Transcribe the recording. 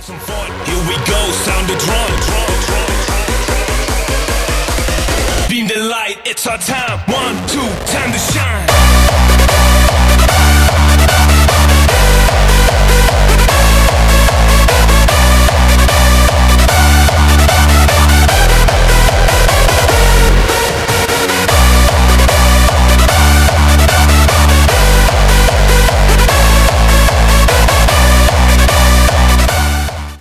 Here we go, sound the drum. Beam the light, it's our time. 1, 2, time to shine.